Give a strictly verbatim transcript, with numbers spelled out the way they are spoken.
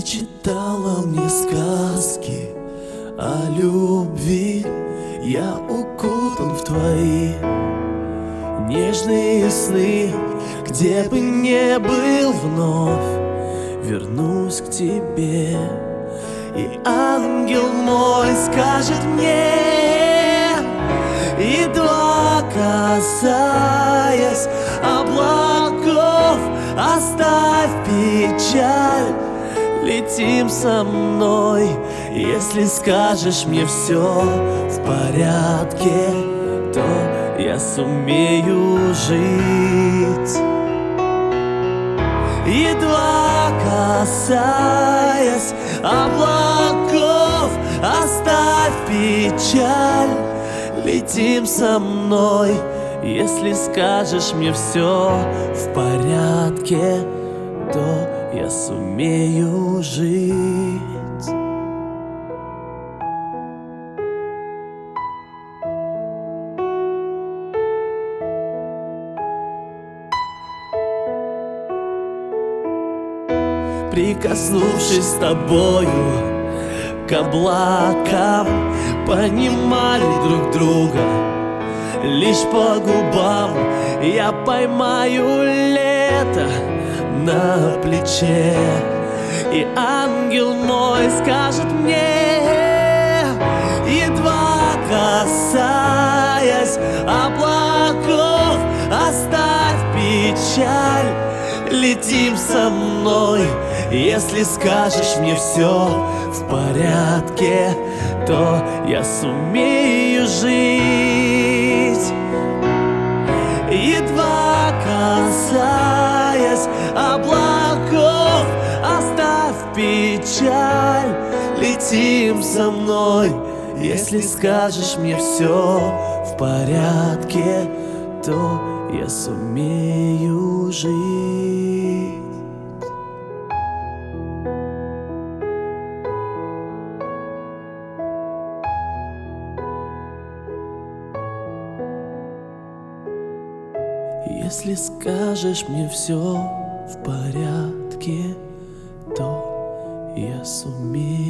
читала мне сказки о любви, я укутан в твои нежные сны. Где бы не был, вновь вернусь к тебе, и ангел мой скажет мне, едва касаясь облаков: оставь печаль, летим со мной. Если скажешь мне все в порядке, то я сумею жить. Едва касаясь облаков: оставь печаль, летим со мной. Если скажешь мне все в порядке, то я сумею жить. Прикоснувшись с тобою к облакам, понимали друг друга лишь по губам. Я поймаю лето на плече, и ангел мой скажет мне, едва касаясь облаков: оставь печаль, летим со мной. Если скажешь мне все в порядке, то я сумею жить. Едва касаясь облаков: оставь печаль, летим со мной. Если скажешь мне все в порядке, то я сумею жить. Если скажешь мне все в порядке, то я сумею.